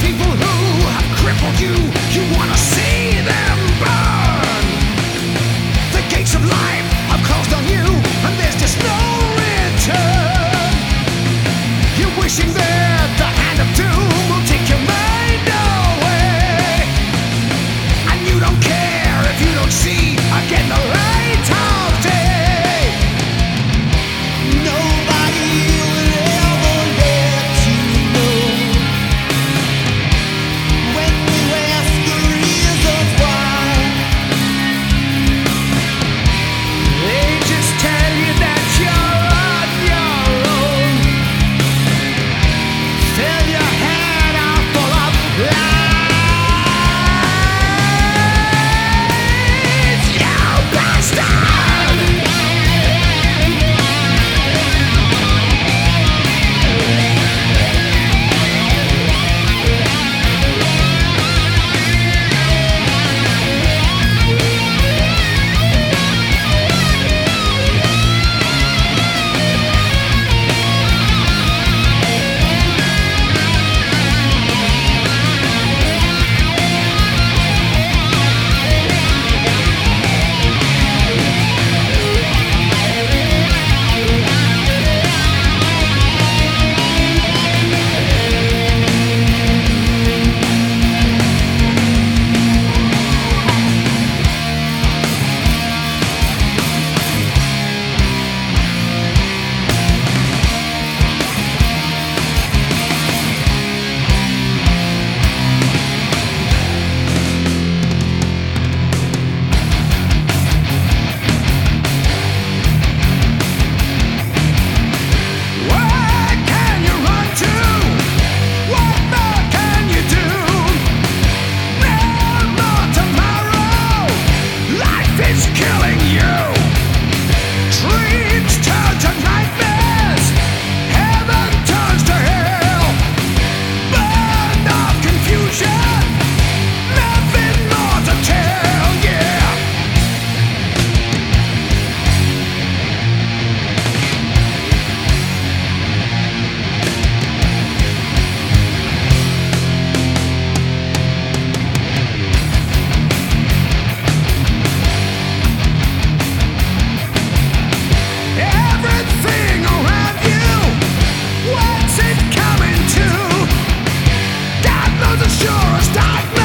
people who have crippled you, you wanna see them burn. The gates of life are closed on you, and there's just no return. You're wishing that the hand of doom will take your mind away, and you don't care if you don't see again the light of day. Nobody will ever let you know when you ask the reasons why. They just tell you that you're on your own. Fill your head out full of lies, you bastard! What can you run to? What more can you do? No more tomorrow. Life is killing you. Dreams turn to nightmares. Heaven turns to hell. Burned of confusion. Nothing more to tell. Yeah. Everything around you, what's it coming to? God knows as sure as darkness.